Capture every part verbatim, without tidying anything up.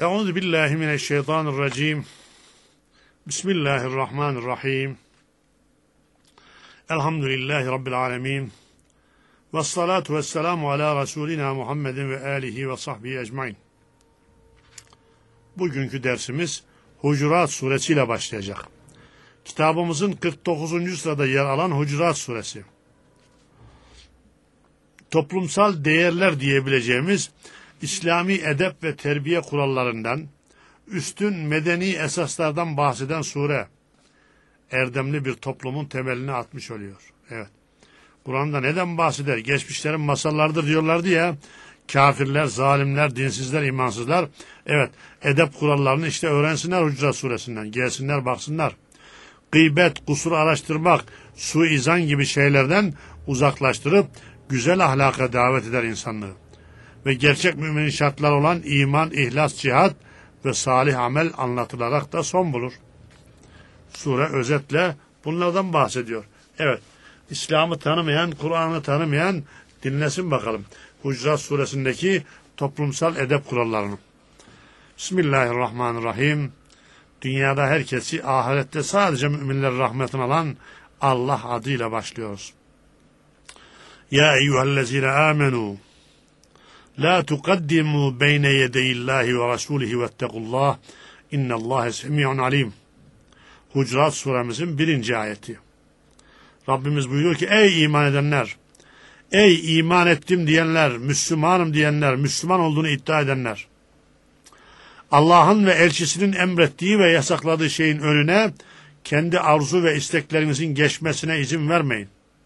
Euzu billahi mineşşeytanirracim. Bismillahirrahmanirrahim. Elhamdülillahi rabbil alamin. Ves salatu vesselamu ala Resulina Muhammedin ve alihi ve sahbihi ecmaîn. Bugünkü dersimiz Hucurat Suresi ile başlayacak. Kitabımızın kırk dokuzuncu sırada yer alan Hucurat Suresi. Toplumsal değerler diyebileceğimiz İslami edep ve terbiye kurallarından, üstün medeni esaslardan bahseden sure, erdemli bir toplumun temelini atmış oluyor. Evet. Kur'an'da neden bahseder? Geçmişlerin masallardır diyorlardı ya, kafirler, zalimler, dinsizler, imansızlar. Evet, edep kurallarını işte öğrensinler Hucurat suresinden, gelsinler baksınlar. Gıybet, kusur araştırmak, suizan gibi şeylerden uzaklaştırıp güzel ahlaka davet eder insanlığı. Ve gerçek müminin şartları olan iman, ihlas, cihat ve salih amel anlatılarak da son bulur. Sure özetle bunlardan bahsediyor. Evet, İslam'ı tanımayan, Kur'an'ı tanımayan dinlesin bakalım Hucurat suresindeki toplumsal edep kurallarını. Bismillahirrahmanirrahim. Dünyada herkesi, ahirette sadece müminler rahmetine alan Allah adıyla başlıyoruz. Ya eyyühellezine amenu la tukaddimu beyne yedeyillahi ve rasulihi vettekullah innallâhe semi'un alim. Hucurat suremizin birinci ayeti. Rabbimiz buyuruyor ki ey iman edenler, ey iman ettim diyenler, Müslümanım diyenler, Müslüman olduğunu iddia edenler, Allah'ın ve elçisinin emrettiği ve yasakladığı şeyin önüne kendi arzu ve isteklerinizin geçmesine izin vermeyin.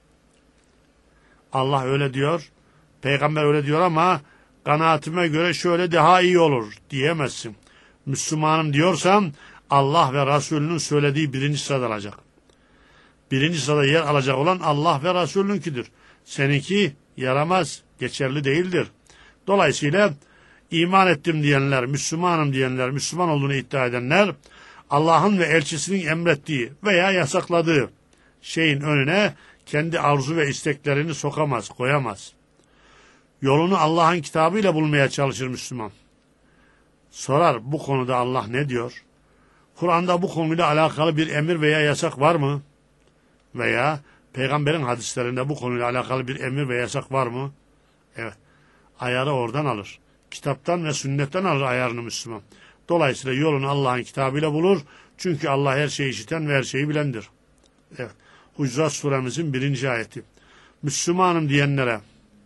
Allah öyle diyor, peygamber öyle diyor ama kanaatime göre şöyle daha iyi olur diyemezsin. Müslümanım diyorsan Allah ve Resulünün söylediği birinci sırada alacak. Birinci sırada yer alacak olan Allah ve Resulününkidir. Seninki yaramaz, geçerli değildir. Dolayısıyla iman ettim diyenler, Müslümanım diyenler, Müslüman olduğunu iddia edenler, Allah'ın ve elçisinin emrettiği veya yasakladığı şeyin önüne kendi arzu ve isteklerini sokamaz, koyamaz. Yolunu Allah'ın kitabıyla bulmaya çalışır Müslüman. Sorar, bu konuda Allah ne diyor? Kur'an'da bu konuyla alakalı bir emir veya yasak var mı? Veya peygamberin hadislerinde bu konuyla alakalı bir emir ve yasak var mı? Evet. Ayarı oradan alır. Kitaptan ve sünnetten alır ayarını Müslüman. Dolayısıyla yolunu Allah'ın kitabıyla bulur. Çünkü Allah her şeyi işiten ve her şeyi bilendir. Evet. Hucurat suremizin birinci ayeti. Müslümanım diyenlere,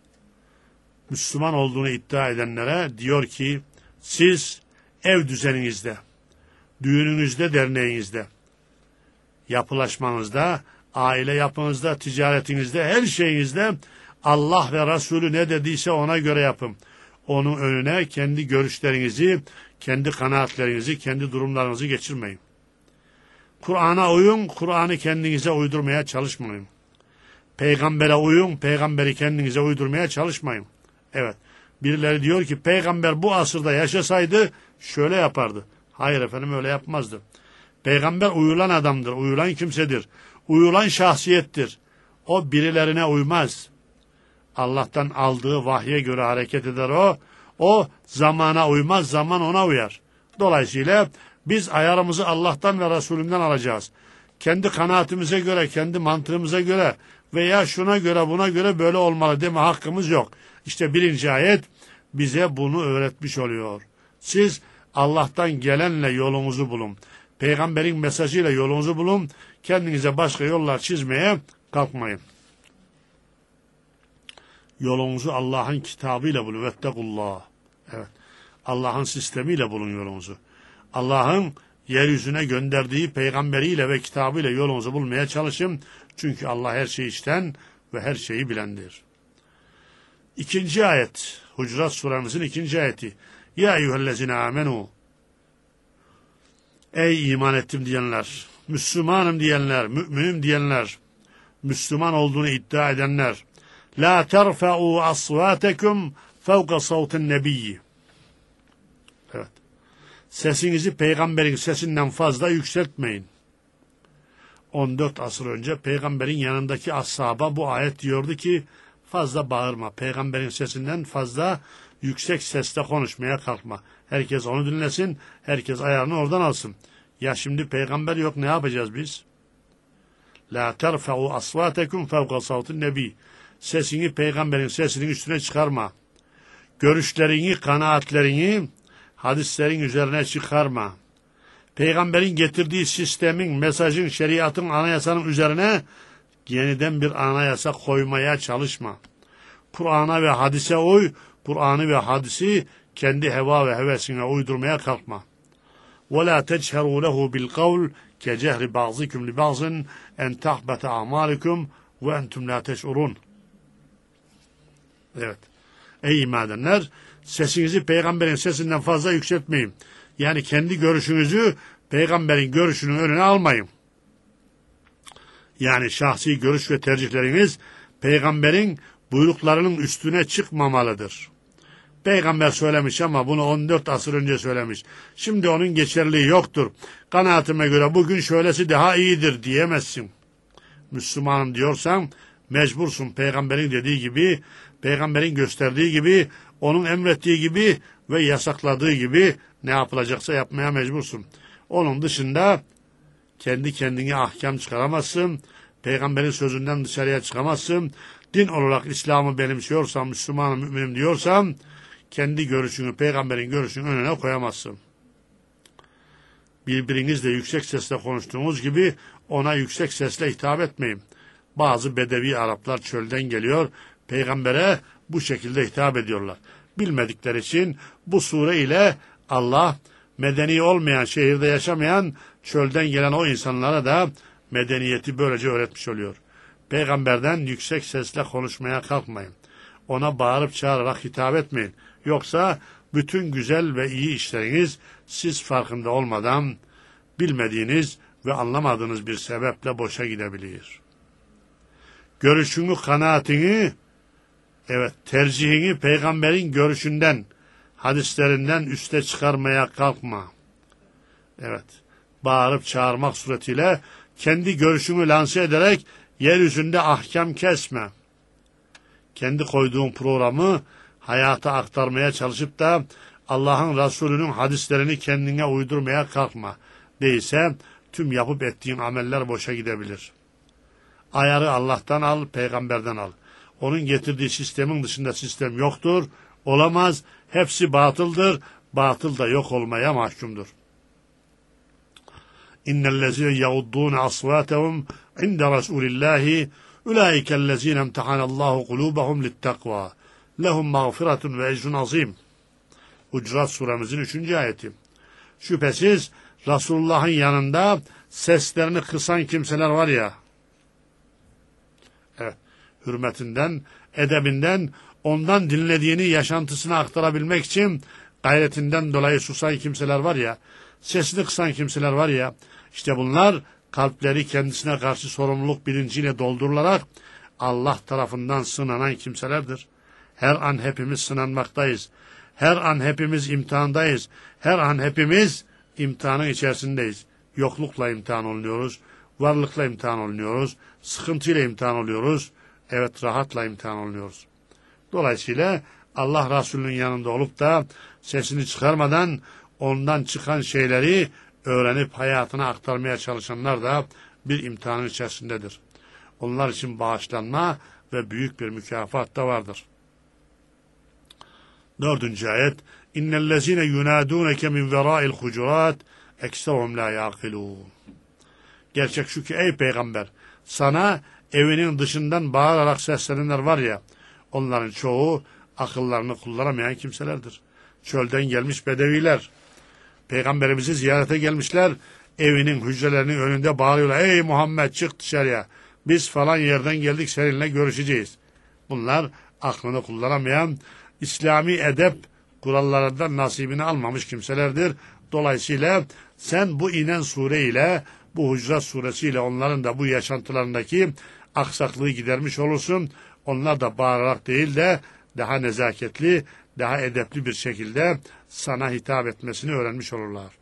Müslüman olduğunu iddia edenlere diyor ki, siz ev düzeninizde, düğününüzde, derneğinizde, yapılaşmanızda, aile yapınızda, ticaretinizde, her şeyinizde Allah ve Resulü ne dediyse ona göre yapın. Onun önüne kendi görüşlerinizi, kendi kanaatlerinizi, kendi durumlarınızı geçirmeyin. Kur'an'a uyun, Kur'an'ı kendinize uydurmaya çalışmayın. Peygambere uyun, peygamberi kendinize uydurmaya çalışmayın. Evet, birileri diyor ki peygamber bu asırda yaşasaydı şöyle yapardı. Hayır efendim, öyle yapmazdı. Peygamber uyulan adamdır, uyulan kimsedir, uyulan şahsiyettir. O birilerine uymaz. Allah'tan aldığı vahye göre hareket eder o. O zamana uymaz, zaman ona uyar. Dolayısıyla biz ayarımızı Allah'tan ve Resulünden alacağız. Kendi kanaatimize göre, kendi mantığımıza göre veya şuna göre, buna göre böyle olmalı deme hakkımız yok. İşte birinci ayet bize bunu öğretmiş oluyor. Siz Allah'tan gelenle yolunuzu bulun. Peygamberin mesajıyla yolunuzu bulun. Kendinize başka yollar çizmeye kalkmayın. Yolunuzu Allah'ın kitabıyla bulun. Vettekullah. Evet. Allah'ın sistemiyle bulun yolunuzu. Allah'ın yeryüzüne gönderdiği peygamberiyle ve kitabıyla yolunuzu bulmaya çalışın. Çünkü Allah her şeyi işten ve her şeyi bilendir. İkinci ayet. Hucurat suremizin ikinci ayeti. Ya eyyühellezine amenu. Ey iman ettim diyenler, Müslümanım diyenler, müminim diyenler, Müslüman olduğunu iddia edenler. La terfa'u asvatekum fevka savtin nebiyyi. Evet. Sesinizi peygamberin sesinden fazla yükseltmeyin. on dört asır önce peygamberin yanındaki ashaba bu ayet diyordu ki fazla bağırma. Peygamberin sesinden fazla yüksek sesle konuşmaya kalkma. Herkes onu dinlesin, herkes ayarını oradan alsın. Ya şimdi peygamber yok, ne yapacağız biz? La terfa'u asvatekum fevka savtin nebi. Sesini peygamberin sesinin üstüne çıkarma. Görüşlerini, kanaatlerini hadislerin üzerine çıkarma. Peygamberin getirdiği sistemin, mesajın, şeriatın, anayasanın üzerine yeniden bir anayasa koymaya çalışma. Kur'an'a ve hadise uy, Kur'an'ı ve hadisi kendi heva ve hevesine uydurmaya kalkma. وَلَا تَجْهَرُوا لَهُ بِالْقَوْلِ كَجَهْرِ بَعْضِكُمْ لِبَعْضٍ اَنْ تَحْبَةَ اَعْمَالِكُمْ وَاَنْتُمْ لَا تَشْعُرُونَ. Evet. Ey iman edenler, sesinizi peygamberin sesinden fazla yükseltmeyin. Yani kendi görüşünüzü peygamberin görüşünün önüne almayın. Yani şahsi görüş ve tercihleriniz peygamberin buyruklarının üstüne çıkmamalıdır. Peygamber söylemiş ama bunu on dört asır önce söylemiş. Şimdi onun geçerliği yoktur. Kanaatime göre bugün şöylesi daha iyidir diyemezsin. Müslümanım diyorsan mecbursun peygamberin dediği gibi, peygamberin gösterdiği gibi, onun emrettiği gibi ve yasakladığı gibi ne yapılacaksa yapmaya mecbursun. Onun dışında kendi kendine ahkam çıkaramazsın. Peygamberin sözünden dışarıya çıkamazsın. Din olarak İslam'ı benimsiyorsan, Müslümanım, müminim diyorsan kendi görüşünü, peygamberin görüşünün önüne koyamazsın. Birbirinizle yüksek sesle konuştuğunuz gibi ona yüksek sesle hitap etmeyin. Bazı Bedevi Araplar çölden geliyor, peygambere bu şekilde hitap ediyorlar. Bilmedikleri için bu sure ile Allah medeni olmayan, şehirde yaşamayan, çölden gelen o insanlara da medeniyeti böylece öğretmiş oluyor. Peygamberden yüksek sesle konuşmaya kalkmayın. Ona bağırıp çağırarak hitap etmeyin. Yoksa bütün güzel ve iyi işleriniz siz farkında olmadan bilmediğiniz ve anlamadığınız bir sebeple boşa gidebilir. Görüşünü, kanaatini, evet tercihini peygamberin görüşünden, hadislerinden üste çıkarmaya kalkma. Evet, bağırıp çağırmak suretiyle kendi görüşünü lanse ederek yeryüzünde ahkam kesme. Kendi koyduğun programı hayata aktarmaya çalışıp da Allah'ın Resulü'nün hadislerini kendine uydurmaya kalkma. Değilse tüm yapıp ettiğin ameller boşa gidebilir. Ayarı Allah'tan al, peygamberden al. Onun getirdiği sistemin dışında sistem yoktur, olamaz, hepsi batıldır, batıl da yok olmaya mahkumdur. İnnellezîne yağuddûne asvâtehum inde Resûlillâhi ulaikellezîne emtehanallâhu kulûbehum littakvâ lehum mağfiretun ve ecrun azîm. Hucurat suremizin üçüncü ayeti. Şüphesiz Resulullah'ın yanında seslerini kısan kimseler var ya, evet, hürmetinden, edebinden, ondan dinlediğini yaşantısına aktarabilmek için gayretinden dolayı susan kimseler var ya, sesini kısan kimseler var ya, işte bunlar kalpleri kendisine karşı sorumluluk bilinciyle doldurularak Allah tarafından sınanan kimselerdir. Her an hepimiz sınanmaktayız. Her an hepimiz imtihandayız. Her an hepimiz imtihanın içerisindeyiz. Yoklukla imtihan oluyoruz. Varlıkla imtihan oluyoruz. Sıkıntıyla imtihan oluyoruz. Evet, rahatla imtihan oluyoruz. Dolayısıyla Allah Resulü'nün yanında olup da sesini çıkarmadan ondan çıkan şeyleri öğrenip hayatına aktarmaya çalışanlar da bir imtihanın içerisindedir. Onlar için bağışlanma ve büyük bir mükafat da vardır. Dördüncü ayet. İnnellezine yunadunke min verâil hucurat ekserum la yaqilûn. Gerçek şu ki ey peygamber, sana evinin dışından bağırarak seslenenler var ya, onların çoğu akıllarını kullanamayan kimselerdir. Çölden gelmiş bedeviler, peygamberimizi ziyarete gelmişler, evinin hücrelerinin önünde bağırıyorlar. Ey Muhammed, çık dışarıya, biz falan yerden geldik, seninle görüşeceğiz. Bunlar aklını kullanamayan, İslami edep kurallarından nasibini almamış kimselerdir. Dolayısıyla sen bu inen sure ile, bu Hucurat suresiyle onların da bu yaşantılarındaki aksaklığı gidermiş olursun. Onlar da bağırarak değil de daha nezaketli, daha edepli bir şekilde sana hitap etmesini öğrenmiş olurlar.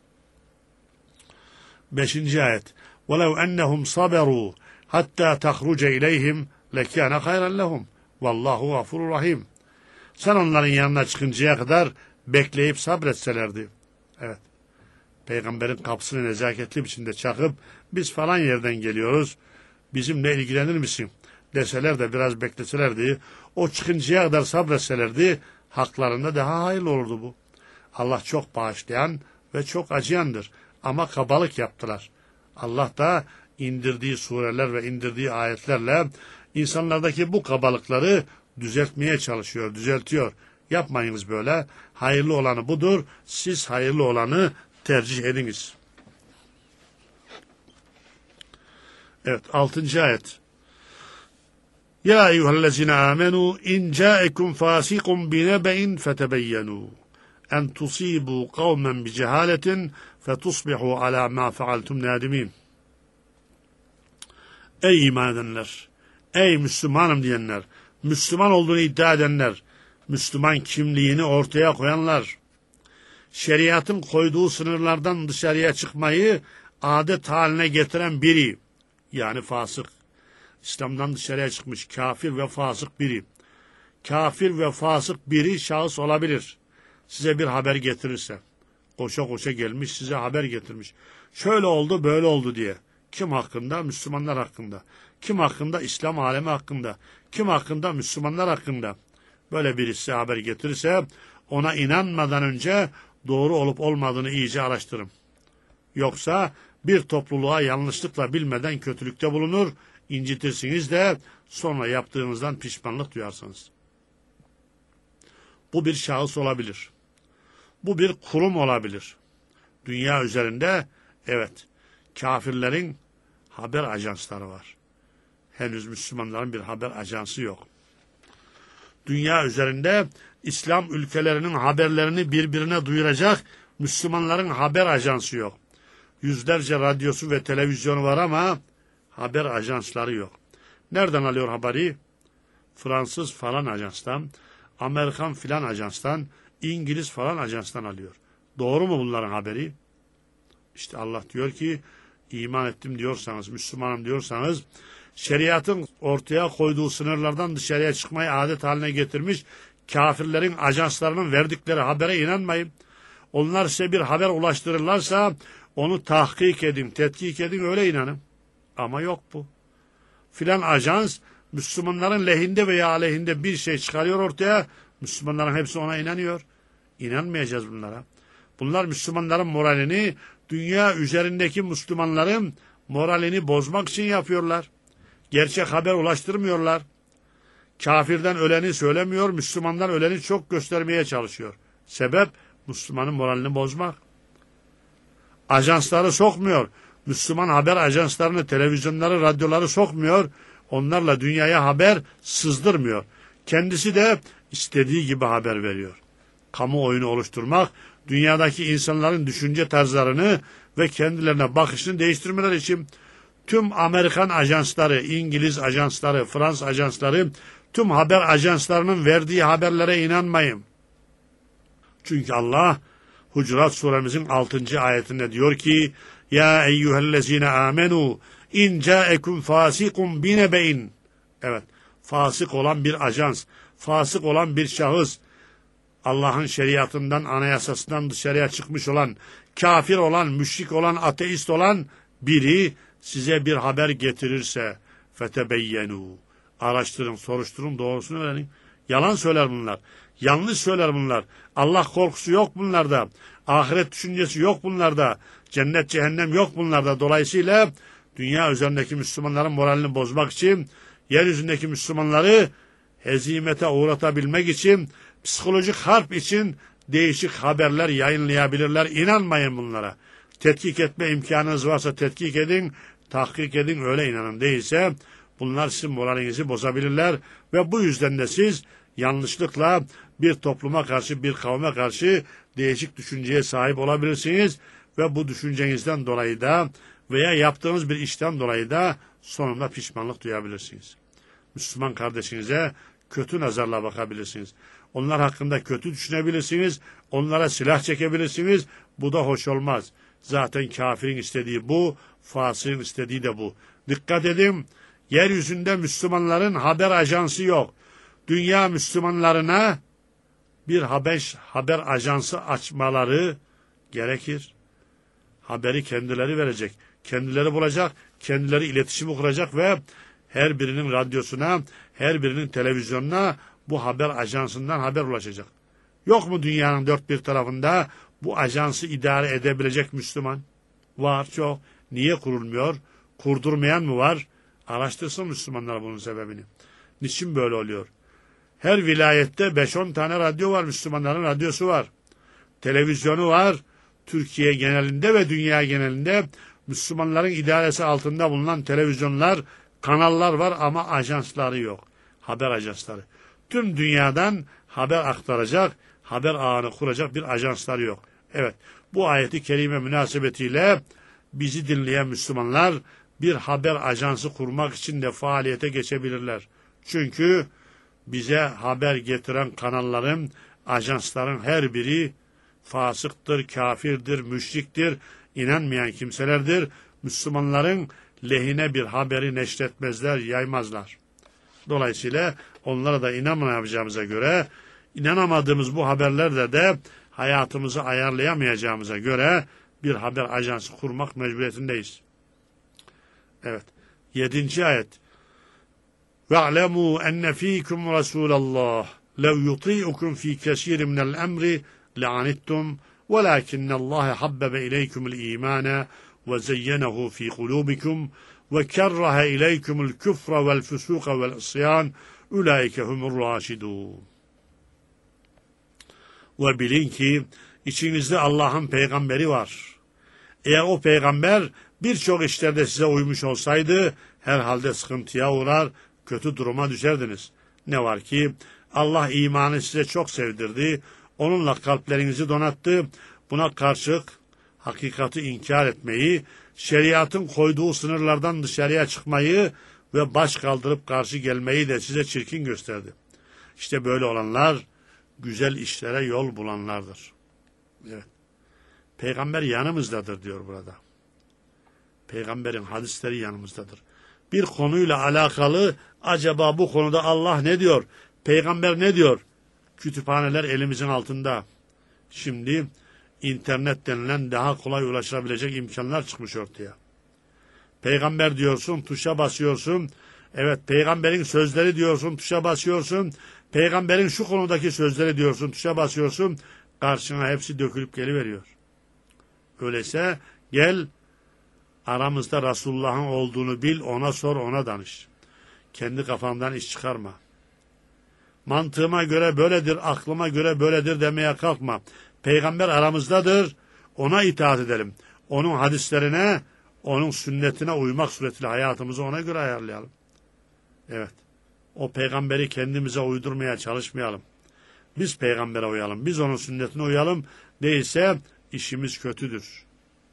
Beşinci ayet. وَلَوْ أَنَّهُمْ صَبَرُوا حَتَّى تَخْرُجَ إِلَيْهِمْ لَكَانَ خَيْرًا لَهُمْ وَاللّٰهُ غَفُورٌ رَحِيمٌ. Sen onların yanına çıkıncaya kadar bekleyip sabretselerdi. Evet. Peygamberin kapısını nezaketli biçimde çakıp biz falan yerden geliyoruz, bizimle ilgilenir misin deseler de biraz bekleselerdi, o çıkıncaya kadar sabretselerdi, haklarında daha hayırlı olurdu bu. Allah çok bağışlayan ve çok acıyandır. Ama kabalık yaptılar. Allah da indirdiği sureler ve indirdiği ayetlerle insanlardaki bu kabalıkları düzeltmeye çalışıyor, düzeltiyor. Yapmayınız böyle. Hayırlı olanı budur. Siz hayırlı olanı tercih ediniz. Evet, altıncı ayet. Ya eyyühellezine amenu in câekum fâsikum binebe'in fetebeyyenu en tusibu kavmen bi cehaletin fetusbihu ala ma fealtum nadimin. Ey iman edenler, ey Müslümanım diyenler, Müslüman olduğunu iddia edenler, Müslüman kimliğini ortaya koyanlar, şeriatın koyduğu sınırlardan dışarıya çıkmayı adet haline getiren biri, yani fasık, İslam'dan dışarıya çıkmış kafir ve fasık biri, kafir ve fasık biri şahıs olabilir. Size bir haber getirirse, koşa koşa gelmiş size haber getirmiş. Şöyle oldu, böyle oldu diye. Kim hakkında? Müslümanlar hakkında. Kim hakkında? İslam alemi hakkında. Kim hakkında? Müslümanlar hakkında. Böyle birisi haber getirirse ona inanmadan önce doğru olup olmadığını iyice araştırın. Yoksa bir topluluğa yanlışlıkla bilmeden kötülükte bulunur, incitirsiniz de sonra yaptığınızdan pişmanlık duyarsınız. Bu bir şahıs olabilir. Bu bir kurum olabilir. Dünya üzerinde evet kafirlerin haber ajansları var. Henüz Müslümanların bir haber ajansı yok. Dünya üzerinde İslam ülkelerinin haberlerini birbirine duyuracak Müslümanların haber ajansı yok. Yüzlerce radyosu ve televizyonu var ama haber ajansları yok. Nereden alıyor haberi? Fransız falan ajanstan, Amerikan filan ajanstan, İngiliz falan ajanstan alıyor. Doğru mu bunların haberi? İşte Allah diyor ki, iman ettim diyorsanız, Müslümanım diyorsanız, şeriatın ortaya koyduğu sınırlardan dışarıya çıkmayı adet haline getirmiş kafirlerin ajanslarının verdikleri habere inanmayın. Onlar size bir haber ulaştırırlarsa onu tahkik edin, tetkik edin, öyle inanın. Ama yok bu. Filan ajans Müslümanların lehinde veya aleyhinde bir şey çıkarıyor ortaya, Müslümanların hepsi ona inanıyor. İnanmayacağız bunlara. Bunlar Müslümanların moralini, dünya üzerindeki Müslümanların moralini bozmak için yapıyorlar. Gerçek haber ulaştırmıyorlar. Kafirden öleni söylemiyor, Müslümandan öleni çok göstermeye çalışıyor. Sebep Müslümanın moralini bozmak. Ajansları sokmuyor. Müslüman haber ajanslarını, televizyonları, radyoları sokmuyor. Onlarla dünyaya haber sızdırmıyor. Kendisi de istediği gibi haber veriyor. Kamuoyunu oluşturmak, dünyadaki insanların düşünce tarzlarını ve kendilerine bakışını değiştirmeler için tüm Amerikan ajansları, İngiliz ajansları, Fransız ajansları, tüm haber ajanslarının verdiği haberlere inanmayın. Çünkü Allah Hucurat suremizin altıncı ayetinde diyor ki: Ya eyyühellezine amenu in câekum fâsikum binebe'in. Evet, fasık olan bir ajans, fasık olan bir şahıs, Allah'ın şeriatından, anayasasından dışarıya çıkmış olan, kafir olan, müşrik olan, ateist olan biri size bir haber getirirse fetebeyyenu. Araştırın, soruşturun, doğrusunu öğrenin. Yalan söyler bunlar. Yanlış söyler bunlar. Allah korkusu yok bunlarda. Ahiret düşüncesi yok bunlarda. Cennet, cehennem yok bunlarda. Dolayısıyla dünya üzerindeki Müslümanların moralini bozmak için, yeryüzündeki Müslümanları hezimete uğratabilmek için, psikolojik harp için değişik haberler yayınlayabilirler. İnanmayın bunlara. Tetkik etme imkanınız varsa tetkik edin, tahkik edin, öyle inanın. Değilse bunlar sizin moralinizi bozabilirler ve bu yüzden de siz yanlışlıkla bir topluma karşı, bir kavme karşı değişik düşünceye sahip olabilirsiniz ve bu düşüncenizden dolayı da veya yaptığınız bir işten dolayı da sonunda pişmanlık duyabilirsiniz. Müslüman kardeşinize kötü nazarla bakabilirsiniz. Onlar hakkında kötü düşünebilirsiniz, onlara silah çekebilirsiniz. Bu da hoş olmaz. Zaten kafirin istediği bu, fasığın istediği de bu. Dikkat edin, yeryüzünde Müslümanların haber ajansı yok. Dünya Müslümanlarına bir haber, haber ajansı açmaları gerekir. Haberi kendileri verecek, kendileri bulacak, kendileri iletişimi kuracak ve her birinin radyosuna, her birinin televizyonuna bu haber ajansından haber ulaşacak. Yok mu dünyanın dört bir tarafında bu ajansı idare edebilecek Müslüman? Var çok. Niye kurulmuyor? Kurdurmayan mı var? Araştırsın Müslümanlar bunun sebebini. Niçin böyle oluyor? Her vilayette beş on tane radyo var, Müslümanların radyosu var. Televizyonu var. Türkiye genelinde ve dünya genelinde Müslümanların idaresi altında bulunan televizyonlar, kanallar var ama ajansları yok. Haber ajansları. Tüm dünyadan haber aktaracak, haber ağını kuracak bir ajansları yok. Evet, bu ayeti kerime münasebetiyle bizi dinleyen Müslümanlar bir haber ajansı kurmak için de faaliyete geçebilirler. Çünkü bize haber getiren kanalların, ajansların her biri fasıktır, kafirdir, müşriktir, inanmayan kimselerdir. Müslümanların lehine bir haberi neşretmezler, yaymazlar. Dolayısıyla onlara da inanamayacağımıza göre, inanamadığımız bu haberlerde de hayatımızı ayarlayamayacağımıza göre bir haber ajansı kurmak mecburiyetindeyiz. Evet. Yedinci ayet. وَاعْلَمُوا أَنَّ ف۪يكُمْ رَسُولَ اللّٰهِ لَوْ يُطِيعُكُمْ ف۪ي كَثِيرٍ مِنَ الْأَمْرِ لَعَنِتُّمْ وَلَكِنَّ اللّٰهَ حَبَّبَ إِلَيْكُمُ الْإِيمَانَ وَزَيَّنَهُ ف۪ي قُلُوبِكُمْ وَكَرَّهَ إِلَيْكُمُ الْكُفْرَ وَالْفُسُوقَ وَالْعِصْيَانَ اُولَٰئِكَ هُمُ الرَّاشِدُونَ. Ve bilin ki içinizde Allah'ın peygamberi var. Eğer o peygamber birçok işlerde size uymuş olsaydı herhalde sıkıntıya uğrar, kötü duruma düşerdiniz. Ne var ki Allah imanı size çok sevdirdi, onunla kalplerinizi donattı. Buna karşılık hakikati inkar etmeyi, şeriatın koyduğu sınırlardan dışarıya çıkmayı ve baş kaldırıp karşı gelmeyi de size çirkin gösterdi. İşte böyle olanlar güzel işlere yol bulanlardır. Evet. Peygamber yanımızdadır diyor burada. Peygamberin hadisleri yanımızdadır. Bir konuyla alakalı acaba bu konuda Allah ne diyor? Peygamber ne diyor? Kütüphaneler elimizin altında. Şimdi internet denilen daha kolay ulaşılabilecek imkanlar çıkmış ortaya. Peygamber diyorsun, tuşa basıyorsun. Evet, peygamberin sözleri diyorsun, tuşa basıyorsun. Peygamberin şu konudaki sözleri diyorsun, tuşa basıyorsun. Karşına hepsi dökülüp geliveriyor. Öyleyse gel aramızda Resulullah'ın olduğunu bil, ona sor, ona danış. Kendi kafandan iş çıkarma. Mantığıma göre böyledir, aklıma göre böyledir demeye kalkma. Peygamber aramızdadır, ona itaat edelim. Onun hadislerine, onun sünnetine uymak suretiyle hayatımızı ona göre ayarlayalım. Evet, o peygamberi kendimize uydurmaya çalışmayalım. Biz peygambere uyalım, biz onun sünnetine uyalım. Değilse işimiz kötüdür.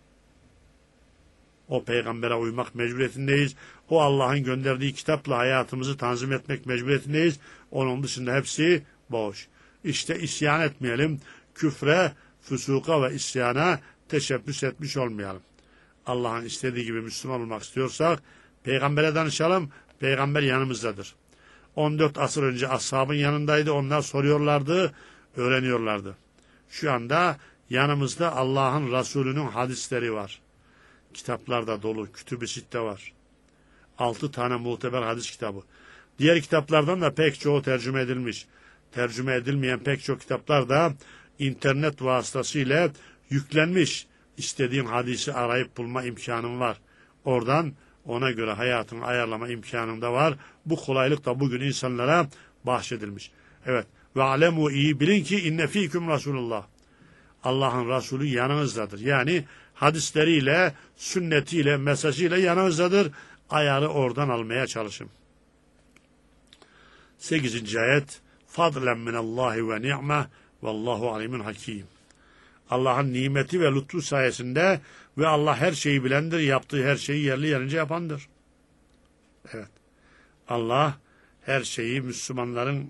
O peygambere uymak mecburiyetindeyiz. O Allah'ın gönderdiği kitapla hayatımızı tanzim etmek mecburiyetindeyiz. Onun dışında hepsi boş. İşte isyan etmeyelim. Küfre, füsuka ve isyana teşebbüs etmiş olmayalım. Allah'ın istediği gibi Müslüman olmak istiyorsak peygambere danışalım. Peygamber yanımızdadır. on dört asır önce ashabın yanındaydı. Onlar soruyorlardı, öğreniyorlardı. Şu anda yanımızda Allah'ın Resulü'nün hadisleri var. Kitaplarda dolu, Kütüb-i Sitte var. Altı tane muteber hadis kitabı. Diğer kitaplardan da pek çoğu tercüme edilmiş. Tercüme edilmeyen pek çok kitaplar da internet vasıtasıyla yüklenmiş. İstediğin hadisi arayıp bulma imkanın var. Oradan ona göre hayatını ayarlama imkanın da var. Bu kolaylık da bugün insanlara bahşedilmiş. Evet. Ve alemu iyi bilin ki inne fîküm Resulullah. Allah'ın Resulü yanınızdadır. Yani hadisleriyle, sünnetiyle, mesajıyla yanınızdadır. Ayarı oradan almaya çalışın. Sekizinci ayet. Fadlen minallahi ve ni'meh vallahu alimun hakim. Allah'ın nimeti ve lütfu sayesinde ve Allah her şeyi bilendir, yaptığı her şeyi yerli yerince yapandır. Evet. Allah her şeyi Müslümanların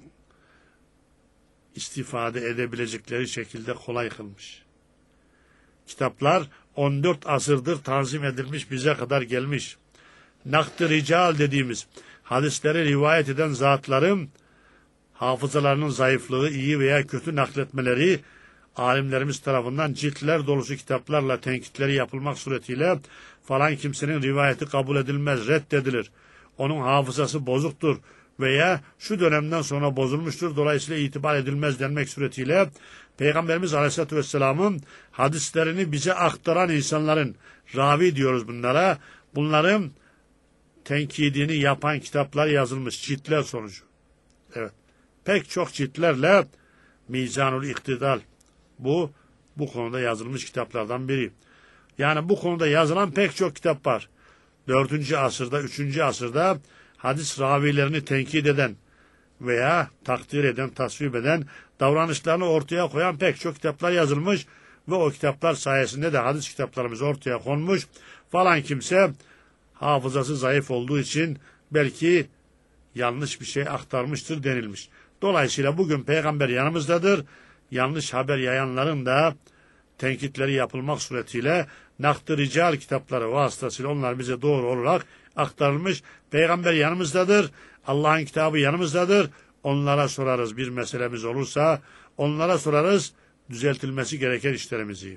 istifade edebilecekleri şekilde kolay kılmış. Kitaplar on dört asırdır tanzim edilmiş, bize kadar gelmiş. Nakd-ı rical dediğimiz hadisleri rivayet eden zatların hafızalarının zayıflığı, iyi veya kötü nakletmeleri, alimlerimiz tarafından ciltler dolusu kitaplarla tenkitleri yapılmak suretiyle falan kimsenin rivayeti kabul edilmez, reddedilir. Onun hafızası bozuktur veya şu dönemden sonra bozulmuştur, dolayısıyla itibar edilmez denmek suretiyle Peygamberimiz Aleyhisselatü Vesselam'ın hadislerini bize aktaran insanların, ravi diyoruz bunlara, bunların tenkidini yapan kitaplar yazılmış, ciltler sonucu. Evet, pek çok ciltlerle Mizanul İktidal, bu bu konuda yazılmış kitaplardan biri. Yani bu konuda yazılan pek çok kitap var. Dördüncü asırda, üçüncü asırda hadis ravilerini tenkit eden veya takdir eden, tasvip eden, davranışlarını ortaya koyan pek çok kitaplar yazılmış ve o kitaplar sayesinde de hadis kitaplarımız ortaya konmuş. Falan kimse hafızası zayıf olduğu için belki yanlış bir şey aktarmıştır denilmiş. Dolayısıyla bugün peygamber yanımızdadır. Yanlış haber yayanların da tenkitleri yapılmak suretiyle Nakd-ı Rical kitapları vasıtasıyla onlar bize doğru olarak aktarılmış. Peygamber yanımızdadır. Allah'ın kitabı yanımızdadır. Onlara sorarız bir meselemiz olursa. Onlara sorarız düzeltilmesi gereken işlerimizi.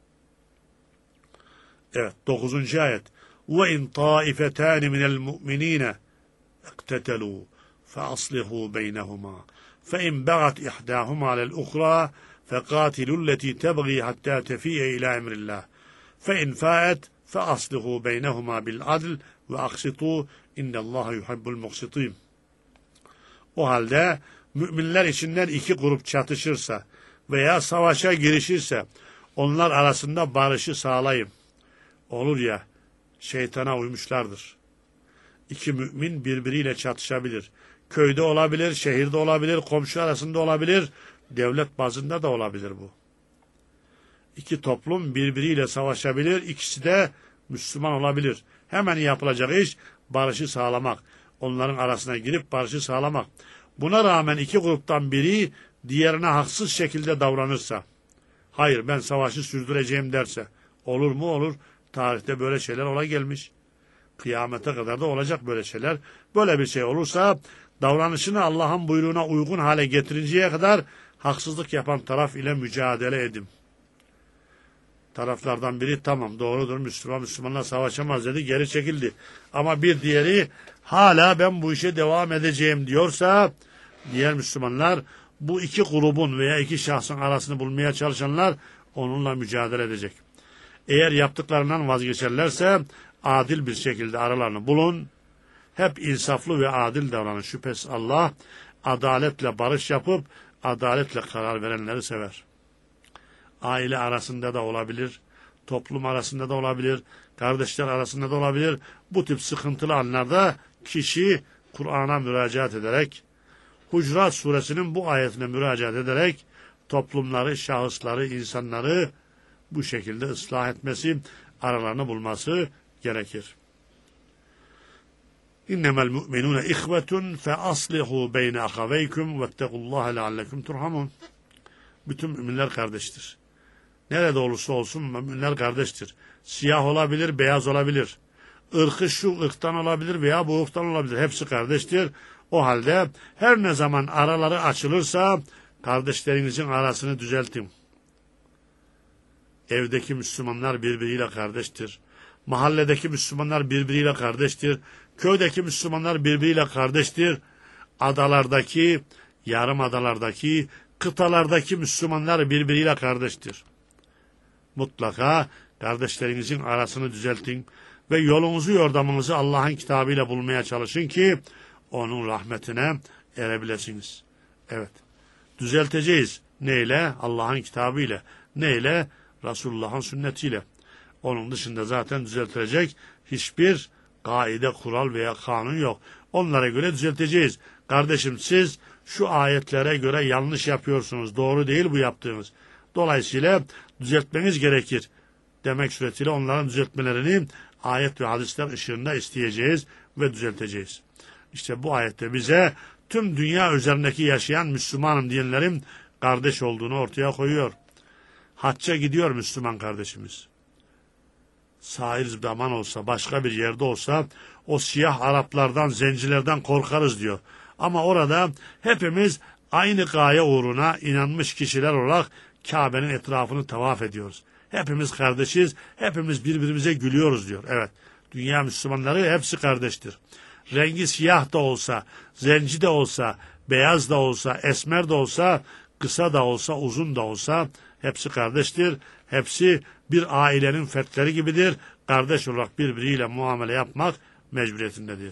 Evet, dokuzuncu ayet. وَاِنْ طَائِفَتَانِ مِنَ الْمُؤْمِنِينَ اَقْتَتَلُوا فَأَصْلِحُوا بَيْنَهُمَا فَاِنْ بَغَتْ اِحْدَاهُمَا عَلَى الْأُخْرَى فَقَاتِلُوا الَّتِي تَبْغِي حَتَّى تَفِيءَ إِلَى اَمْرِ اللّٰهِ فَاِنْ فَاءَتْ فَأَصْلِحُوا بَيْنَهُمَا بِالْعَدْلِ وَاَقْسِطُوا اِنَّ اللّٰهَ يُحِبُّ الْمُقْسِطِينَ. O halde müminler içinden iki grup çatışırsa veya savaşa girişirse onlar arasında barışı sağlayın. Olur ya, şeytana uymuşlardır. İki mümin birbiriyle çatışabilir. Köyde olabilir, şehirde olabilir, komşu arasında olabilir, devlet bazında da olabilir bu. İki toplum birbiriyle savaşabilir, ikisi de Müslüman olabilir. Hemen yapılacak iş barışı sağlamak. Onların arasına girip barışı sağlamak. Buna rağmen iki gruptan biri diğerine haksız şekilde davranırsa, hayır ben savaşı sürdüreceğim derse, olur mu? Olur. Tarihte böyle şeyler ola gelmiş. Kıyamete kadar da olacak böyle şeyler. Böyle bir şey olursa davranışını Allah'ın buyruğuna uygun hale getirinceye kadar haksızlık yapan taraf ile mücadele edin. Taraflardan biri tamam doğrudur, Müslüman Müslümanla savaşamaz dedi, geri çekildi. Ama bir diğeri hala ben bu işe devam edeceğim diyorsa diğer Müslümanlar, bu iki grubun veya iki şahsın arasını bulmaya çalışanlar onunla mücadele edecek. Eğer yaptıklarından vazgeçerlerse adil bir şekilde aralarını bulun. Hep insaflı ve adil davranın. Şüphesiz Allah adaletle barış yapıp adaletle karar verenleri sever. Aile arasında da olabilir, toplum arasında da olabilir, kardeşler arasında da olabilir. Bu tip sıkıntılı anlarda kişi Kur'an'a müracaat ederek, Hucurat suresinin bu ayetine müracaat ederek toplumları, şahısları, insanları bu şekilde ıslah etmesi, aralarını bulması gerekir. İnnemel mu'minûne ihvetun fe aslihû beyne ahaveykum vettegullâhe leallekum turhamun. Bütün müminler kardeştir. Nerede olursa olsun müminler kardeştir. Siyah olabilir, beyaz olabilir. Irkı şu ırktan olabilir veya bu ırktan olabilir. Hepsi kardeştir. O halde her ne zaman araları açılırsa kardeşlerinizin arasını düzeltin. Evdeki Müslümanlar birbiriyle kardeştir. Mahalledeki Müslümanlar birbiriyle kardeştir. Köydeki Müslümanlar birbiriyle kardeştir. Adalardaki, yarım adalardaki, kıtalardaki Müslümanlar birbiriyle kardeştir. Mutlaka kardeşlerinizin arasını düzeltin ve yolunuzu, yordamınızı Allah'ın kitabıyla bulmaya çalışın ki onun rahmetine erebilesiniz. Evet, düzelteceğiz. Neyle? Allah'ın kitabıyla. Neyle? Resulullah'ın sünnetiyle. Onun dışında zaten düzeltilecek hiçbir kaide, kural veya kanun yok. Onlara göre düzelteceğiz. Kardeşim siz şu ayetlere göre yanlış yapıyorsunuz. Doğru değil bu yaptığınız. Dolayısıyla düzeltmeniz gerekir demek suretiyle onların düzeltmelerini ayet ve hadisler ışığında isteyeceğiz ve düzelteceğiz. İşte bu ayette bize tüm dünya üzerindeki yaşayan Müslümanım diyenlerin kardeş olduğunu ortaya koyuyor. Hacca gidiyor Müslüman kardeşimiz. Sahil zaman olsa, başka bir yerde olsa o siyah Araplardan, zencilerden korkarız diyor. Ama orada hepimiz aynı gaye uğruna inanmış kişiler olarak Kabe'nin etrafını tavaf ediyoruz. Hepimiz kardeşiz, hepimiz birbirimize gülüyoruz diyor. Evet, dünya Müslümanları hepsi kardeştir. Rengi siyah da olsa, zenci de olsa, beyaz da olsa, esmer de olsa, kısa da olsa, uzun da olsa hepsi kardeştir. Hepsi bir ailenin fertleri gibidir. Kardeş olarak birbiriyle muamele yapmak mecburiyetindedir.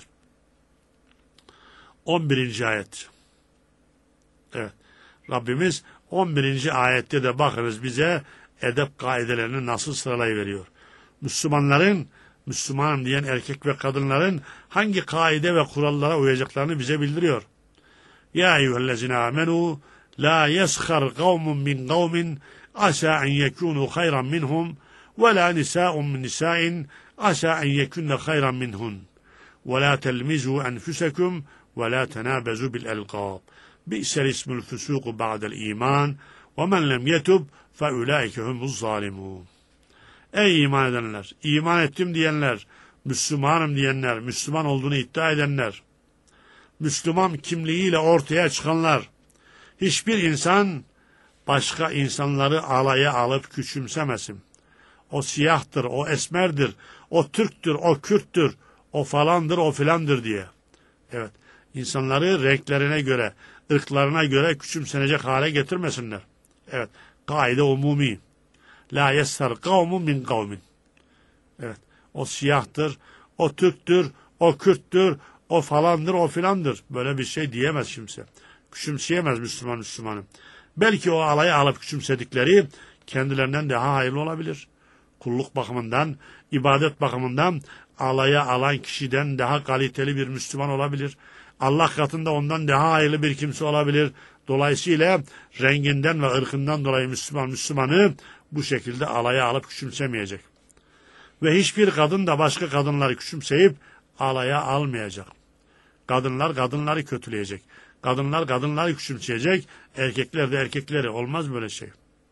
on birinci ayet. Evet. Rabbimiz on birinci ayette de bakınız bize edep kaidelerini nasıl sıralayıveriyor. Müslümanların, Müslümanım diyen erkek ve kadınların hangi kaide ve kurallara uyacaklarını bize bildiriyor. Ya eyyühellezine amenu la yeshar kavmun min kavmin asa en yekunu hayran minhum ve la nisa'un min nisa'in asa en yekunne hayran minhun ve la telmizu enfusekum ve la tenabezu bil elqab bi'sel ismul fusuku ba'del iman ve men lem yetub fe ulaike humuz zalimun. Ey iman edenler, iman ettim diyenler, Müslümanım diyenler, Müslüman olduğunu iddia edenler, Müslüman kimliğiyle ortaya çıkanlar, hiçbir insan başka insanları alaya alıp küçümsemesin. O siyahtır, o esmerdir, o Türktür, o Kürttür, o falandır, o filandır diye. Evet, insanları renklerine göre, ırklarına göre küçümsenecek hale getirmesinler. Evet, kaide umumi. La yessar kavmun min kavmin. Evet, o siyahtır, o Türktür, o Kürttür, o falandır, o filandır. Böyle bir şey diyemez kimse. Küçümseyemez Müslüman Müslümanı. Belki o alaya alıp küçümsedikleri kendilerinden daha hayırlı olabilir. Kulluk bakımından, ibadet bakımından alaya alan kişiden daha kaliteli bir Müslüman olabilir. Allah katında ondan daha hayırlı bir kimse olabilir. Dolayısıyla renginden ve ırkından dolayı Müslüman Müslümanı bu şekilde alaya alıp küçümsemeyecek. Ve hiçbir kadın da başka kadınları küçümseyip alaya almayacak. Kadınlar kadınları kötüleyecek. Kadınlar kadınları küçümseyecek. Erkekler de erkekleri. Olmaz böyle şey.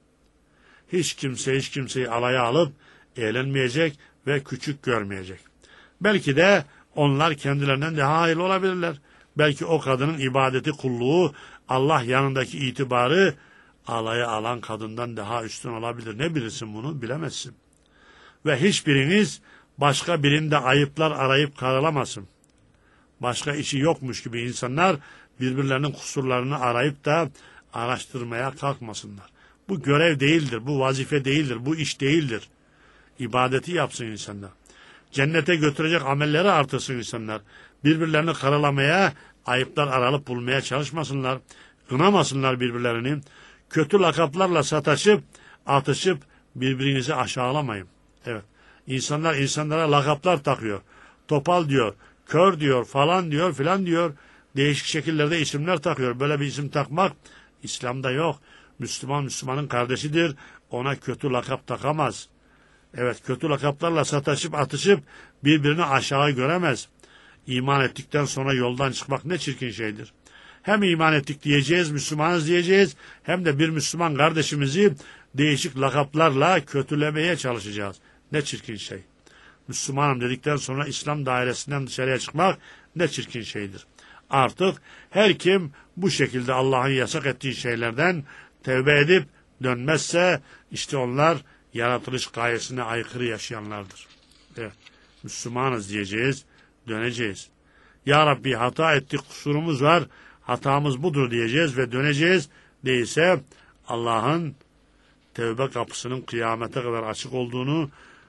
Hiç kimse hiç kimseyi alaya alıp eğlenmeyecek ve küçük görmeyecek. Belki de onlar kendilerinden daha hayırlı olabilirler. Belki o kadının ibadeti, kulluğu, Allah yanındaki itibarı alaya alan kadından daha üstün olabilir. Ne bilirsin bunu? Bilemezsin. Ve hiçbiriniz başka birinde ayıplar arayıp karalamasın. Başka işi yokmuş gibi insanlar birbirlerinin kusurlarını arayıp da araştırmaya kalkmasınlar. Bu görev değildir, bu vazife değildir, bu iş değildir. İbadeti yapsın insanlar. Cennete götürecek amelleri artırsın insanlar. Birbirlerini karalamaya, ayıplar aralıp bulmaya çalışmasınlar. Kınamasınlar birbirlerini. Kötü lakaplarla sataşıp, atışıp birbirinizi aşağılamayın. Evet. İnsanlar insanlara lakaplar takıyor. Topal diyor, kör diyor, falan diyor, filan diyor. Değişik şekillerde isimler takıyor. Böyle bir isim takmak İslam'da yok. Müslüman Müslümanın kardeşidir. Ona kötü lakap takamaz. Evet, kötü lakaplarla sataşıp atışıp birbirini aşağı göremez. İman ettikten sonra yoldan çıkmak ne çirkin şeydir. Hem iman ettik diyeceğiz, Müslümanız diyeceğiz, hem de bir Müslüman kardeşimizi değişik lakaplarla kötülemeye çalışacağız. Ne çirkin şey. Müslümanım dedikten sonra İslam dairesinden dışarıya çıkmak ne çirkin şeydir. Artık her kim bu şekilde Allah'ın yasak ettiği şeylerden tevbe edip dönmezse işte onlar yaratılış gayesine aykırı yaşayanlardır. Evet, Müslümanız diyeceğiz, döneceğiz. Ya Rabbi hata ettik, kusurumuz var, hatamız budur diyeceğiz ve döneceğiz. Değilse Allah'ın tevbe kapısının kıyamete kadar açık olduğunu,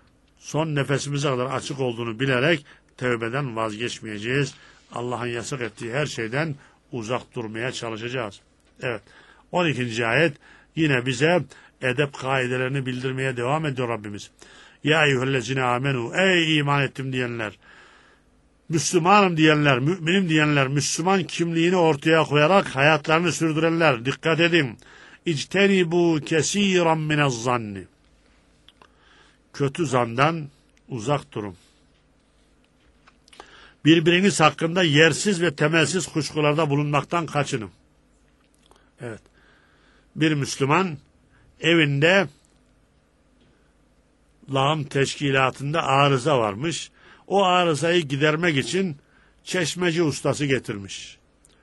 son nefesimize kadar açık olduğunu bilerek tevbeden vazgeçmeyeceğiz. Allah'ın yasak ettiği her şeyden uzak durmaya çalışacağız. Evet, on ikinci ayet yine bize edep kaidelerini bildirmeye devam ediyor Rabbimiz. Ya eyyühellezine amenu, ey iman ettim diyenler, Müslümanım diyenler, müminim diyenler, Müslüman kimliğini ortaya koyarak hayatlarını sürdürenler, dikkat edin. İctenibu kesiran minezzanni. Kötü zandan uzak durun. Birbiriniz hakkında yersiz ve temelsiz kuşkularda bulunmaktan kaçının. Evet. Bir Müslüman evinde lağım teşkilatında arıza varmış. O arızayı gidermek için çeşmeci ustası getirmiş.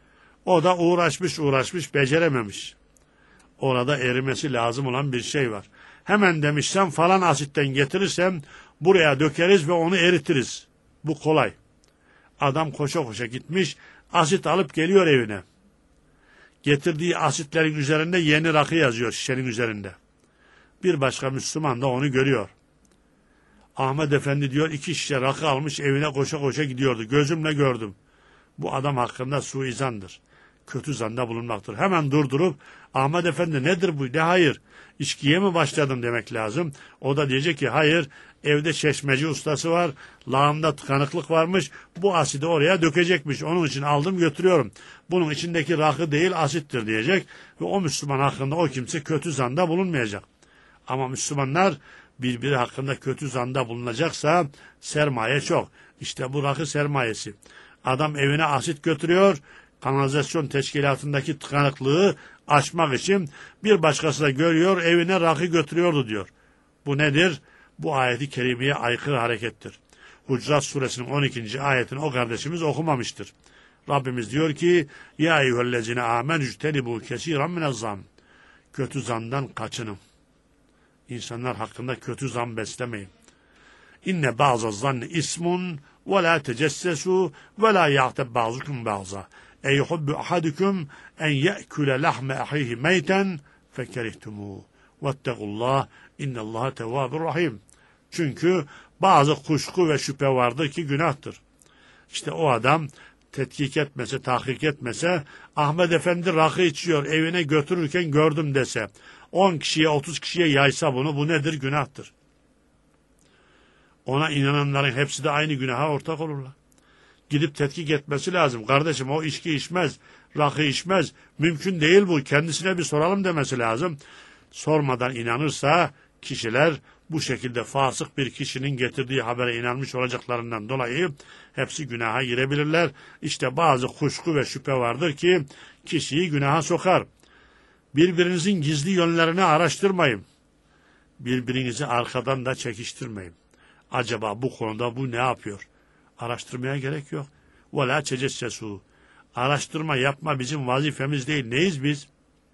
O da uğraşmış uğraşmış becerememiş. Orada erimesi lazım olan bir şey var. Hemen demiş sen falan asitten getirirsem buraya dökeriz ve onu eritiriz. Bu kolay. Adam koşa koşa gitmiş, asit alıp geliyor evine. Getirdiği asitlerin üzerinde yeni rakı yazıyor şişenin üzerinde. Bir başka Müslüman da onu görüyor. Ahmet Efendi diyor iki şişe rakı almış evine koşa koşa gidiyordu. Gözümle gördüm. Bu adam hakkında suizandır. Kötü zanda bulunmaktır. Hemen durdurup Ahmet Efendi nedir bu? Ne hayır? İçkiye mi başladın demek lazım. O da diyecek ki hayır evde çeşmeci ustası var. Lağımda tıkanıklık varmış. Bu asidi oraya dökecekmiş. Onun için aldım götürüyorum. Bunun içindeki rakı değil asittir diyecek. Ve o Müslüman hakkında o kimse kötü zanda bulunmayacak. Ama Müslümanlar birbiri hakkında kötü zanda bulunacaksa sermaye çok. İşte bu rakı sermayesi. Adam evine asit götürüyor. Kanalizasyon teşkilatındaki tıkanıklığı açmak için bir başkası da görüyor evine rakı götürüyordu diyor. Bu nedir? Bu ayeti kerimeye aykırı harekettir. Hucurat suresinin on ikinci ayetini o kardeşimiz okumamıştır. Rabbimiz diyor ki ya eyyühellezine amenü ctenibu kesiran minezzan. Kötü zandan kaçının. İnsanlar hakkında kötü zan beslemeyin. İnne bazı zanni ismun ve la tecessesu ve la ya'teb bazıkum bazı. Eyyuhubbu ahadukum en ye'kule lahme ahihi meyten fekerihtumu. Vettegullah innallaha tevvabur rahim. Çünkü bazı kuşku ve şüphe vardır ki günahtır. İşte o adam tetkik etmese, tahkik etmese, Ahmet Efendi rakı içiyor, evine götürürken gördüm dese, on kişiye, otuz kişiye yaysa bunu, bu nedir? Günahtır. Ona inananların hepsi de aynı günaha ortak olurlar. Gidip tetkik etmesi lazım. Kardeşim o içki içmez, rakı içmez, mümkün değil bu, kendisine bir soralım demesi lazım. Sormadan inanırsa kişiler bu şekilde fasık bir kişinin getirdiği habere inanmış olacaklarından dolayı hepsi günaha girebilirler. İşte bazı kuşku ve şüphe vardır ki kişiyi günaha sokar. Birbirinizin gizli yönlerini araştırmayın. Birbirinizi arkadan da çekiştirmeyin. Acaba bu konuda bu ne yapıyor? Araştırmaya gerek yok. وَلَا تَجَسَّسُوا. Araştırma yapma bizim vazifemiz değil. Neyiz biz?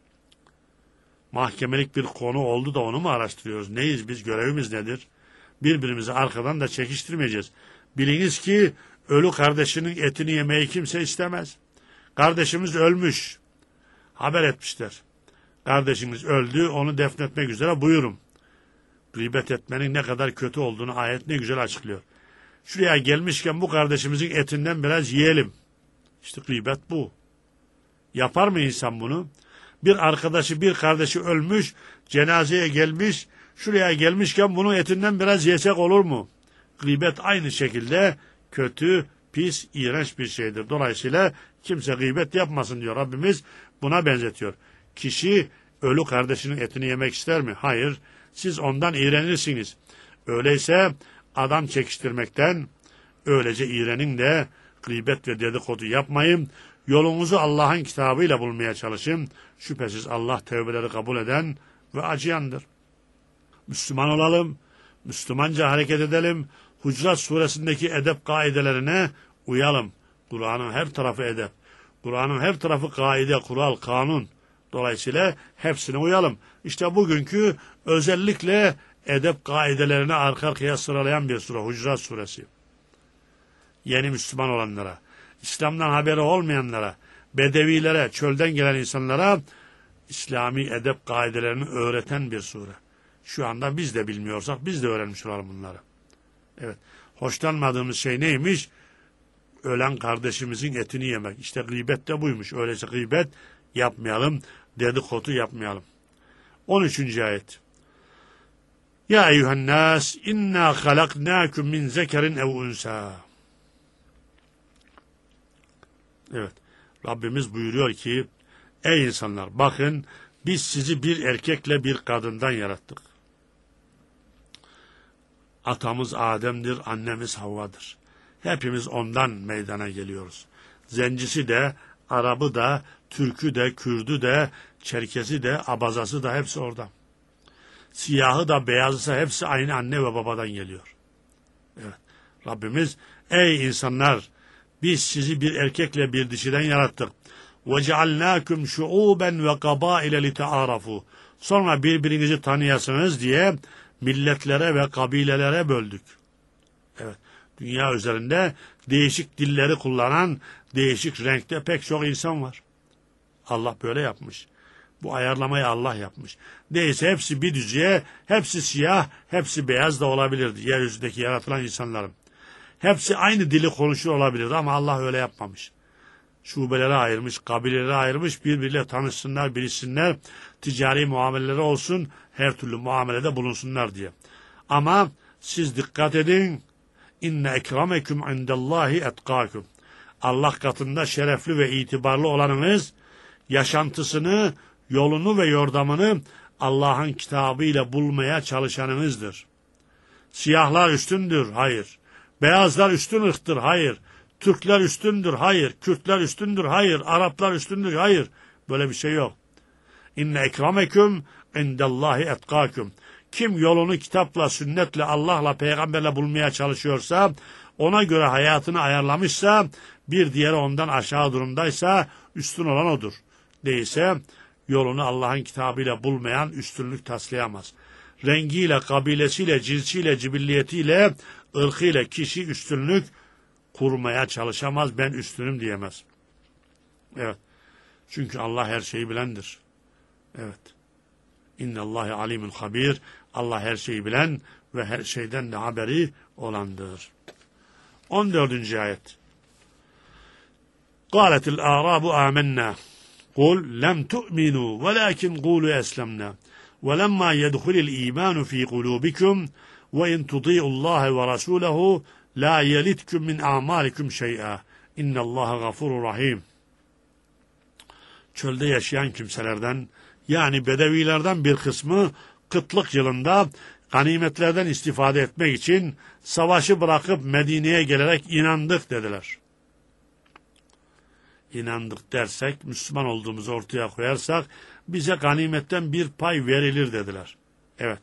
Mahkemelik bir konu oldu da onu mu araştırıyoruz? Neyiz biz? Görevimiz nedir? Birbirimizi arkadan da çekiştirmeyeceğiz. Biliniz ki ölü kardeşinin etini yemeyi kimse istemez. Kardeşimiz ölmüş. Haber etmişler. Kardeşimiz öldü, onu defnetmek üzere buyurun. Gıybet etmenin ne kadar kötü olduğunu ayet ne güzel açıklıyor. Şuraya gelmişken bu kardeşimizin etinden biraz yiyelim. İşte gıybet bu. Yapar mı insan bunu? Bir arkadaşı, bir kardeşi ölmüş, cenazeye gelmiş, şuraya gelmişken bunun etinden biraz yesek olur mu? Gıybet aynı şekilde kötü, pis, iğrenç bir şeydir. Dolayısıyla kimse gıybet yapmasın diyor Rabbimiz, buna benzetiyor. Kişi ölü kardeşinin etini yemek ister mi? Hayır, siz ondan iğrenirsiniz. Öyleyse adam çekiştirmekten öylece iğrenin de gıybet ve dedikodu yapmayın. Yolunuzu Allah'ın kitabıyla bulmaya çalışın. Şüphesiz Allah tevbeleri kabul eden ve acıyandır. Müslüman olalım, Müslümanca hareket edelim. Hucurat suresindeki edep kaidelerine uyalım. Kur'an'ın her tarafı edep. Kur'an'ın her tarafı kaide, kural, kanun. Dolayısıyla hepsine uyalım. İşte bugünkü özellikle edep kaidelerini arka arkaya sıralayan bir sure Hucurat suresi. Yeni Müslüman olanlara, İslam'dan haberi olmayanlara, bedevilere, çölden gelen insanlara İslami edep kaidelerini öğreten bir sure. Şu anda biz de bilmiyorsak biz de öğrenmiş olalım bunları. Evet. Hoşlanmadığımız şey neymiş? Ölen kardeşimizin etini yemek. İşte gıybet de buymuş. Öyleyse gıybet yapmayalım, dedikodu yapmayalım. on üçüncü ayet. Ya eyyühennâs inna halaknâkum min zekerin ev unsa. Evet. Rabbimiz buyuruyor ki ey insanlar bakın biz sizi bir erkekle bir kadından yarattık. Atamız Adem'dir, annemiz Havva'dır. Hepimiz ondan meydana geliyoruz. Zencisi de, Arabı da, Türk'ü de, Kürd'ü de, Çerkezi de, Abazası da hepsi oradan. Siyahı da, beyazısa hepsi aynı anne ve babadan geliyor. Evet. Rabbimiz ey insanlar biz sizi bir erkekle bir dişiden yarattık. وَجَعَلْنَاكُمْ شُعُوبًا وَقَبَائِلَ لِتَعَارَفُوا. Sonra birbirinizi tanıyasınız diye milletlere ve kabilelere böldük. Evet, dünya üzerinde değişik dilleri kullanan, değişik renkte pek çok insan var. Allah böyle yapmış. Bu ayarlamayı Allah yapmış. Değilse hepsi bir düzeye, hepsi siyah, hepsi beyaz da olabilirdi. Yeryüzündeki yaratılan insanların. Hepsi aynı dili konuşur olabilirdi ama Allah öyle yapmamış. Şubelere ayırmış, kabilelere ayırmış, birbiriyle tanışsınlar, bilişsinler, ticari muameleleri olsun, her türlü muamelede bulunsunlar diye. Ama siz dikkat edin, inne ekrameküm indallahi etkâküm. Allah katında şerefli ve itibarlı olanınız, yaşantısını, yolunu ve yordamını Allah'ın kitabıyla bulmaya çalışanınızdır. Siyahlar üstündür, hayır. Beyazlar üstün ırktır, hayır. Türkler üstündür, hayır. Kürtler üstündür, hayır. Araplar üstündür, hayır. Böyle bir şey yok. İnne ekrameküm indallahi etkâküm. Kim yolunu kitapla, sünnetle, Allah'la, peygamberle bulmaya çalışıyorsa, ona göre hayatını ayarlamışsa, bir diğeri ondan aşağı durumdaysa, üstün olan odur. Değilse, yolunu Allah'ın kitabıyla bulmayan üstünlük taslayamaz. Rengiyle, kabilesiyle, cinsiyle, cibilliyetiyle, ırkıyla kişi üstünlük kurmaya çalışamaz, ben üstünüm diyemez. Evet. Çünkü Allah her şeyi bilendir. Evet. İnnallâhi alimul habir. Allah her şeyi bilen ve her şeyden de haberi olandır. on dördüncü ayet. Kâletil ârâbu âmennâ. Kul lem tu'minû velâkin kûlû eslemnâ. وَلَمَّا يَدْخُلِ الْا۪يمَانُ ف۪ي قُلُوبِكُمْ وَاِنْ تُطِيعُوا اللّٰهَ وَرَسُولَهُ لَا يَلِتْكُمْ مِنْ اَعْمَالِكُمْ شَيْئًا اِنَّ اللّٰهَ غَفُورٌ rahim. Çölde yaşayan kimselerden, yani bedevilerden bir kısmı kıtlık yılında ganimetlerden istifade etmek için savaşı bırakıp Medine'ye gelerek inandık dediler. İnandık dersek, Müslüman olduğumuzu ortaya koyarsak, bize ganimetten bir pay verilir dediler. Evet.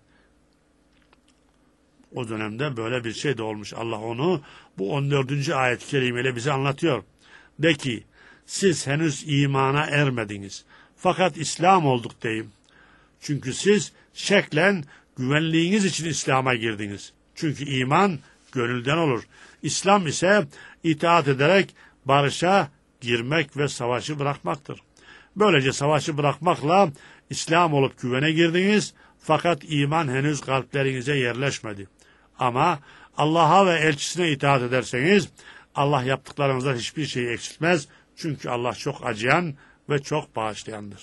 O dönemde böyle bir şey de olmuş. Allah onu bu on dördüncü ayet-i kerimeyle bize anlatıyor. De ki, siz henüz imana ermediniz. Fakat İslam olduk deyin. Çünkü siz şeklen güvenliğiniz için İslam'a girdiniz. Çünkü iman gönülden olur. İslam ise itaat ederek barışa girmek ve savaşı bırakmaktır. Böylece savaşı bırakmakla İslam olup güvene girdiniz, fakat iman henüz kalplerinize yerleşmedi. Ama Allah'a ve elçisine itaat ederseniz, Allah yaptıklarınızdan hiçbir şeyi eksiltmez. Çünkü Allah çok acıyan ve çok bağışlayandır.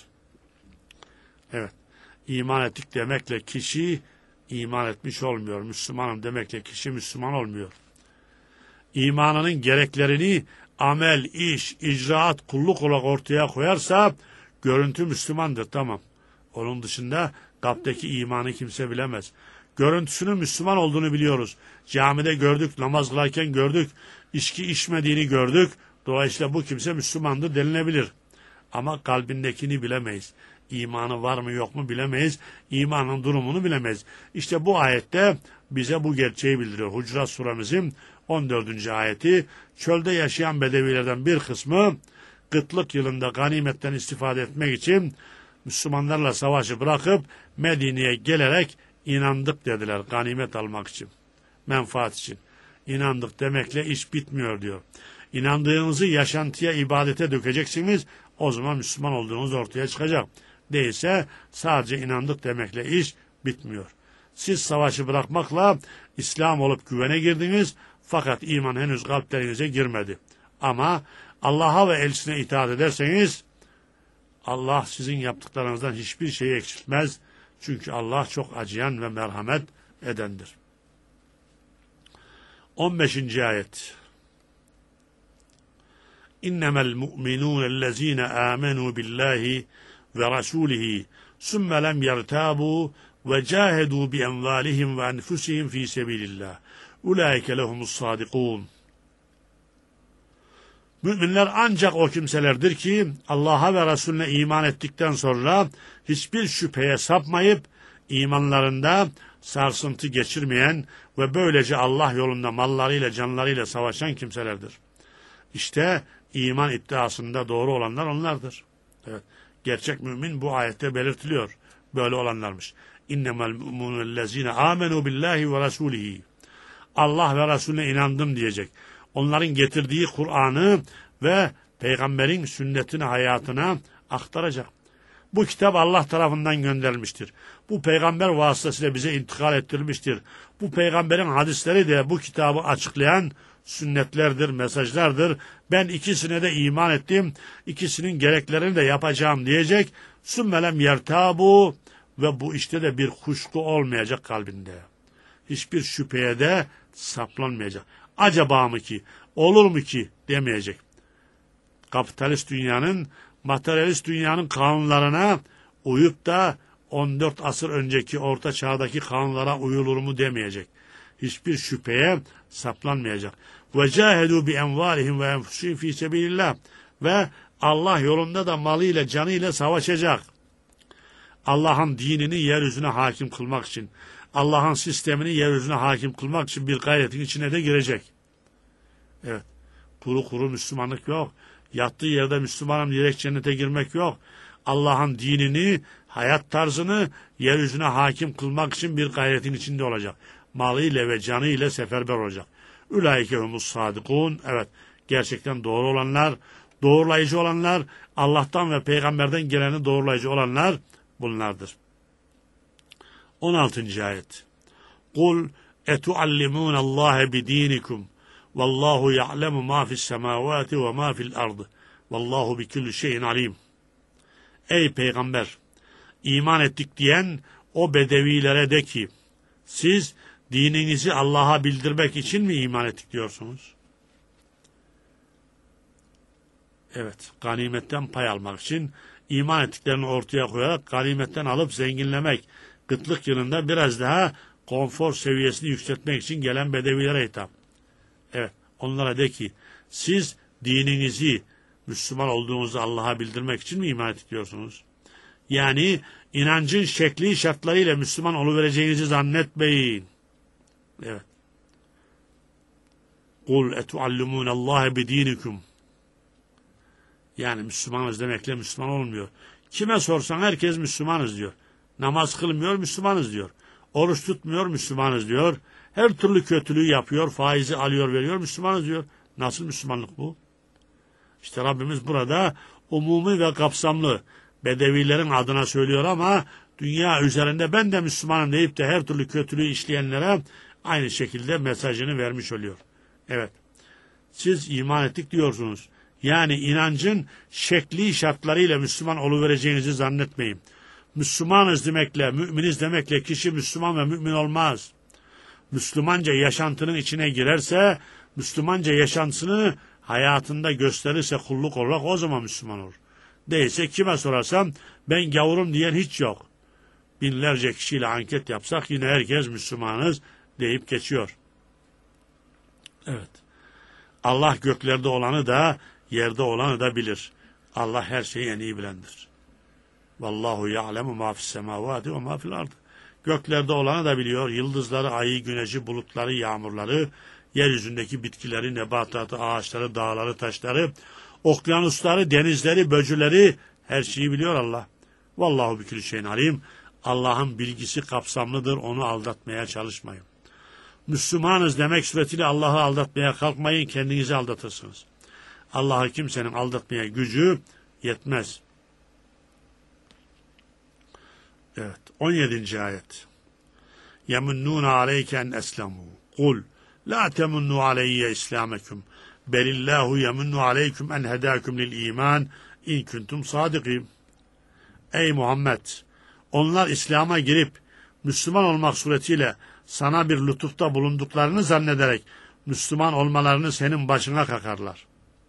Evet, iman ettik demekle kişi iman etmiş olmuyor. Müslümanım demekle kişi Müslüman olmuyor. İmanının gereklerini amel, iş, icraat, kulluk olarak ortaya koyarsa görüntü Müslümandır, tamam. Onun dışında kalpteki imanı kimse bilemez. Görüntüsünün Müslüman olduğunu biliyoruz. Camide gördük, namaz kılarken gördük, içki içmediğini gördük. Dolayısıyla bu kimse Müslümandır denilebilir. Ama kalbindekini bilemeyiz. İmanı var mı yok mu bilemeyiz. İmanın durumunu bilemeyiz. İşte bu ayette bize bu gerçeği bildiriyor. Hucurat suremizin on dördüncü ayeti, çölde yaşayan bedevilerden bir kısmı kıtlık yılında ganimetten istifade etmek için Müslümanlarla savaşı bırakıp Medine'ye gelerek inandık dediler, ganimet almak için, menfaat için. İnandık demekle iş bitmiyor diyor. İnandığınızı yaşantıya, ibadete dökeceksiniz, o zaman Müslüman olduğunuz ortaya çıkacak. Değilse sadece inandık demekle iş bitmiyor. Siz savaşı bırakmakla İslam olup güvene girdiniz, fakat iman henüz kalplerinize girmedi. Ama Allah'a ve elçisine itaat ederseniz, Allah sizin yaptıklarınızdan hiçbir şeyi eksiltmez. Çünkü Allah çok acıyan ve merhamet edendir. on beşinci ayet. İnnemel mu'minûnellezîne âmenû billâhi ve rasûlihi sümme lem yertâbû ve câhedû bi envâlihim ve enfusihim fî sebîlillâh. Ulaike lehumus sâdikûn. Müminler ancak o kimselerdir ki Allah'a ve Resulüne iman ettikten sonra hiçbir şüpheye sapmayıp imanlarında sarsıntı geçirmeyen ve böylece Allah yolunda mallarıyla canlarıyla savaşan kimselerdir. İşte iman iddiasında doğru olanlar onlardır. Evet. Gerçek mümin bu ayette belirtiliyor. Böyle olanlarmış. İnnemel mu'minellezine amenu billahi ve rasulihi. Allah ve Resulüne inandım diyecek. Onların getirdiği Kur'an'ı ve peygamberin sünnetini hayatına aktaracak. Bu kitap Allah tarafından gönderilmiştir. Bu peygamber vasıtasıyla bize intikal ettirilmiştir. Bu peygamberin hadisleri de bu kitabı açıklayan sünnetlerdir, mesajlardır. Ben ikisine de iman ettim. İkisinin gereklerini de yapacağım diyecek. Sümmelem yertabu ve bu işte de bir kuşku olmayacak kalbinde. Hiçbir şüpheye de saplanmayacak. Acaba mı ki, olur mu ki demeyecek. Kapitalist dünyanın, materyalist dünyanın kanunlarına uyup da on dört asır önceki orta çağdaki kanunlara uyulur mu demeyecek. Hiçbir şüpheye saplanmayacak. وَجَاهَدُوا بِاَنْوَالِهِمْ وَاَنْفُسِهِمْ ف۪ي سَب۪يلِ اللّٰهِ Ve Allah yolunda da malıyla, canıyla savaşacak. Allah'ın dinini yeryüzüne hakim kılmak için, Allah'ın sistemini yeryüzüne hakim kılmak için bir gayretin içine de girecek. Evet, kuru kuru Müslümanlık yok. Yattığı yerde Müslümanım diyerek cennete girmek yok. Allah'ın dinini, hayat tarzını yeryüzüne hakim kılmak için bir gayretin içinde olacak. Malıyla ve canıyla seferber olacak. Ülaike humus sadıkun. Evet, gerçekten doğru olanlar, doğrulayıcı olanlar, Allah'tan ve peygamberden geleni doğrulayıcı olanlar bunlardır. on altıncı ayet. Kul etuallimûne Allâhe bidînikum vallahu ya'lemu ma fi's semâvâti ve ma fi'l ardı vallahu bikulli şeyin alim. Ey peygamber, iman ettik diyen o bedevilere de ki, siz dininizi Allah'a bildirmek için mi iman ettik diyorsunuz? Evet, ganimetten pay almak için iman ettiklerini ortaya koyarak ganimetten alıp zenginlemek, kıtlık yılında biraz daha konfor seviyesini yükseltmek için gelen bedevilere hitap. Evet, onlara de ki, siz dininizi, Müslüman olduğunuzu Allah'a bildirmek için mi iman ettik diyorsunuz? Yani inancın şekli şartlarıyla Müslüman oluvereceğinizi zannetmeyin. Evet. Kul etuallimûne Allâhe bidînikum. Yani Müslümanız demekle Müslüman olmuyor. Kime sorsan herkes Müslümanız diyor. Namaz kılmıyor, Müslümanız diyor. Oruç tutmuyor, Müslümanız diyor. Her türlü kötülüğü yapıyor, faizi alıyor, veriyor, Müslümanız diyor. Nasıl Müslümanlık bu? İşte Rabbimiz burada umumi ve kapsamlı bedevilerin adına söylüyor ama dünya üzerinde ben de Müslümanım deyip de her türlü kötülüğü işleyenlere aynı şekilde mesajını vermiş oluyor. Evet, siz iman ettik diyorsunuz. Yani inancın şekli şartlarıyla Müslüman oluvereceğinizi zannetmeyin. Müslümanız demekle, müminiz demekle kişi Müslüman ve mümin olmaz. Müslümanca yaşantının içine girerse, Müslümanca yaşantısını hayatında gösterirse kulluk olarak o zaman Müslüman olur. Değilse kime sorarsam ben gavurum diyen hiç yok. Binlerce kişiyle anket yapsak yine herkes Müslümanız deyip geçiyor. Evet. Allah göklerde olanı da yerde olanı da bilir. Allah her şeyi en iyi bilendir. Vallahu ya'lemu ma fi's semavati ve ma fi'l ard. Göklerde olanı da biliyor. Yıldızları, ayı, güneşi, bulutları, yağmurları, yeryüzündeki bitkileri, nebatatı, ağaçları, dağları, taşları, okyanusları, denizleri, böcüleri, her şeyi biliyor Allah. Vallahu bikulli şeyin alim. Allah'ın bilgisi kapsamlıdır. Onu aldatmaya çalışmayın. Müslümanız demek suretiyle Allah'ı aldatmaya kalkmayın. Kendinizi aldatırsınız. Allah'ı kimsenin aldatmaya gücü yetmez. Evet. on yedinci ayet. Yemunnûne aleyken eslemû. Kul la temunnû aleyye islâmekum. Belillâhu yemunnu aleyküm en hedâküm lil iman in kuntum sâdıkîn. Ey Muhammed! Onlar İslam'a girip Müslüman olmak suretiyle sana bir lütufta bulunduklarını zannederek Müslüman olmalarını senin başına kakarlar.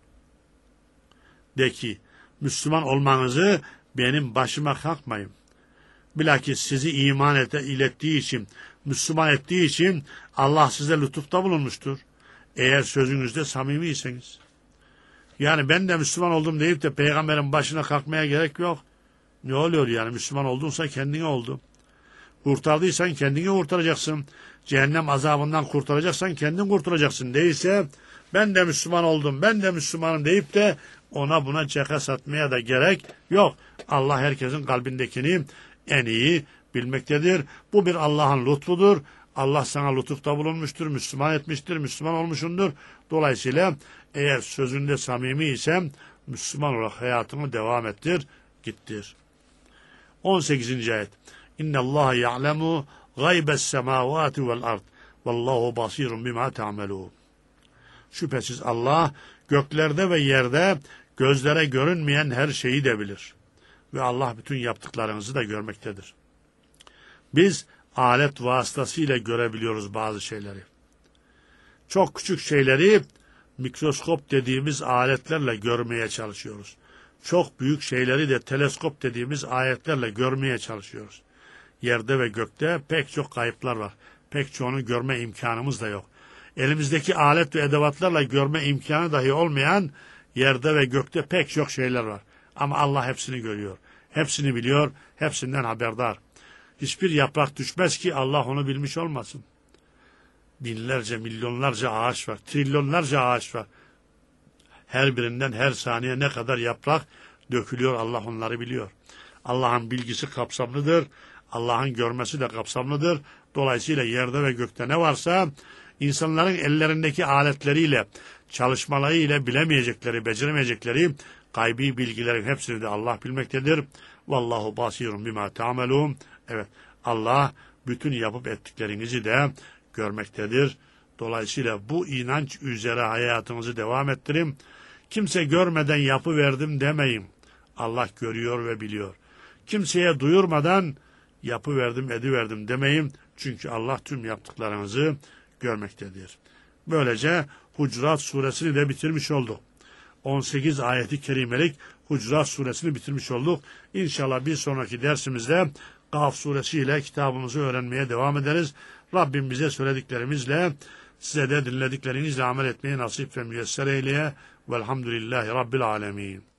De ki, Müslüman olmanızı benim başıma kalkmayın. Bilakis sizi iman ete, ilettiği için, Müslüman ettiği için Allah size lütufta bulunmuştur. Eğer sözünüzde samimiyseniz. Yani ben de Müslüman oldum deyip de peygamberin başına kalkmaya gerek yok. Ne oluyor yani? Müslüman oldunsa kendine oldun. Kurtardıysan kendini kurtaracaksın. Cehennem azabından kurtaracaksan kendin kurtulacaksın. Değilse ben de Müslüman oldum, ben de Müslümanım deyip de ona buna ceka satmaya da gerek yok. Allah herkesin kalbindekini en iyi bilmektedir. Bu bir Allah'ın lütfudur. Allah sana lütufta bulunmuştur, Müslüman etmiştir, Müslüman olmuşundur. Dolayısıyla eğer sözünde samimi ise Müslüman olarak hayatını devam ettir, gittir. on sekizinci ayet. İnne Allah ya'lemu gaybes semavati vel ard. Vallahu basirun bima ta'melun. Şüphesiz Allah göklerde ve yerde gözlere görünmeyen her şeyi de bilir. Ve Allah bütün yaptıklarınızı da görmektedir. Biz alet vasıtasıyla görebiliyoruz bazı şeyleri. Çok küçük şeyleri mikroskop dediğimiz aletlerle görmeye çalışıyoruz. Çok büyük şeyleri de teleskop dediğimiz aletlerle görmeye çalışıyoruz. Yerde ve gökte pek çok kayıplar var. Pek çoğunu görme imkanımız da yok. Elimizdeki alet ve edevatlarla görme imkanı dahi olmayan yerde ve gökte pek çok şeyler var. Ama Allah hepsini görüyor. Hepsini biliyor, hepsinden haberdar. Hiçbir yaprak düşmez ki Allah onu bilmiş olmasın. Binlerce, milyonlarca ağaç var, trilyonlarca ağaç var. Her birinden her saniye ne kadar yaprak dökülüyor, Allah onları biliyor. Allah'ın bilgisi kapsamlıdır, Allah'ın görmesi de kapsamlıdır. Dolayısıyla yerde ve gökte ne varsa insanların ellerindeki aletleriyle, çalışmalarıyla bilemeyecekleri, beceremeyecekleri gaybi bilgilerin hepsini de Allah bilmektedir. Vallahu basirun bima ta'melun. Evet, Allah bütün yapıp ettiklerinizi de görmektedir. Dolayısıyla bu inanç üzere hayatınızı devam ettirin. Kimse görmeden yapıverdim demeyin. Allah görüyor ve biliyor. Kimseye duyurmadan yapıverdim, ediverdim demeyin. Çünkü Allah tüm yaptıklarınızı görmektedir. Böylece Hucurat suresini de bitirmiş olduk. on sekiz ayeti kerimelik Hucurat suresini bitirmiş olduk. İnşallah bir sonraki dersimizde Kaf suresiyle kitabımızı öğrenmeye devam ederiz. Rabbim bize söylediklerimizle, size de dinlediklerinizle amel etmeyi nasip ve müyesser eyleye. Velhamdülillahi Rabbil alemin.